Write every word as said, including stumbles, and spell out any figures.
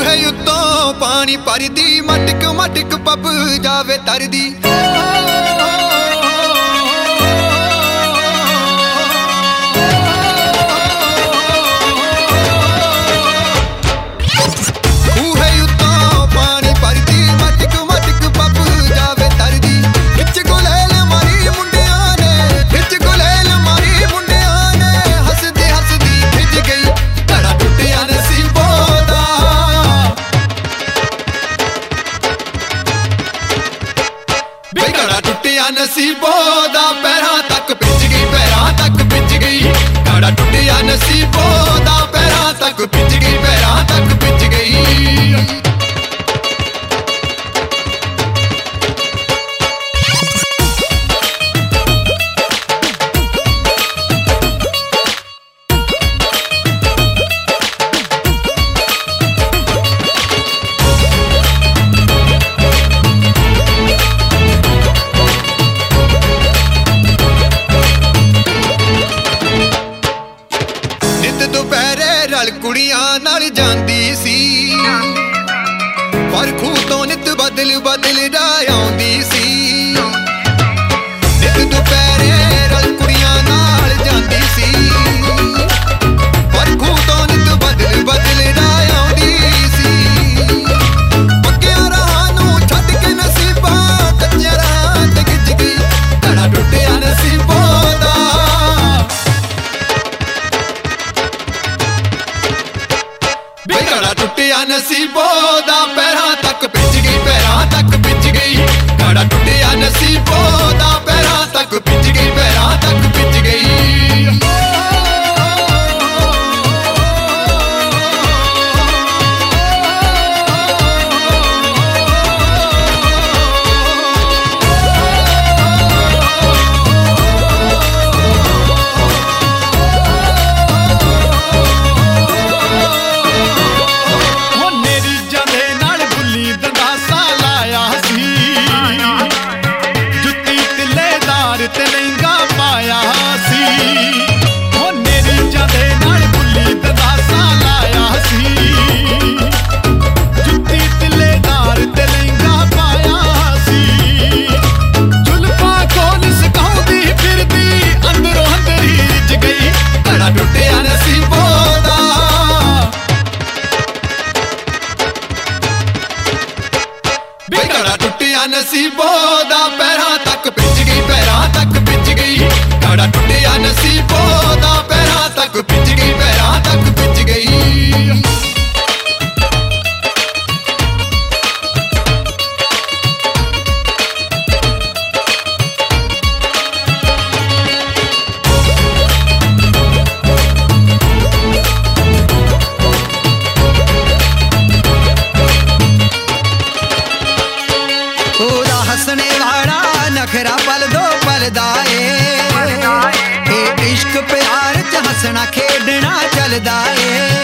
खूहे उत्तों पानी भरदी मटक मटक पब जावे तरदी। नसीबों दा पैरां तक पिज गई, पैरां तक पिज गई। घड़ा टुटिया नसीबों दा पैरां तक पिज गई, पैरां तक पिज गई। दुपहरे रल कुड़ियां नाल जांदी सी, पर खूह तो नित बदल बदल राह आउंदी सी। नित दुपहरे रल कुड़ियां नाल जांदी सी, पर खूह तो नित बदल बदल राह आउंदी सी। पक्कियां राहां नूं छड्ड के नसीबां कच्चियां राहां ते खिच गई। घड़ा टुटिया नसीबों दा, घड़ा टुटिया नसीबों दा पैरां तक पिज गई, पैरां तक पिज गई। घड़ा टुटिया नसीबों दा पैरां तक पिज गई, पैरां तक पिज गई। घड़ा टुटिया नसीबों दा पैरां तक पिज गई, पैरां तक पिज गई। घड़ा टुटिया नसीबों दा पैरां तक पिज गई, पैरां तक पिज गई। हसने वाला नखरा पल दो पलदा ए, इश्क प्यार च हसना खेडना चलदा ए।